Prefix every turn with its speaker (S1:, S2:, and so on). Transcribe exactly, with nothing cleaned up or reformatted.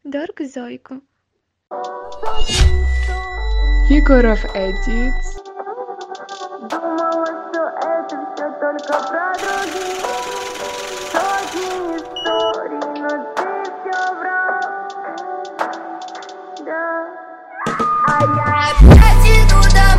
S1: Дарк Зайка.
S2: Егоров Эдитс.
S3: Думала, что это все только про других. Сотни историй, но ты все врал. Да. А я опять иду домой.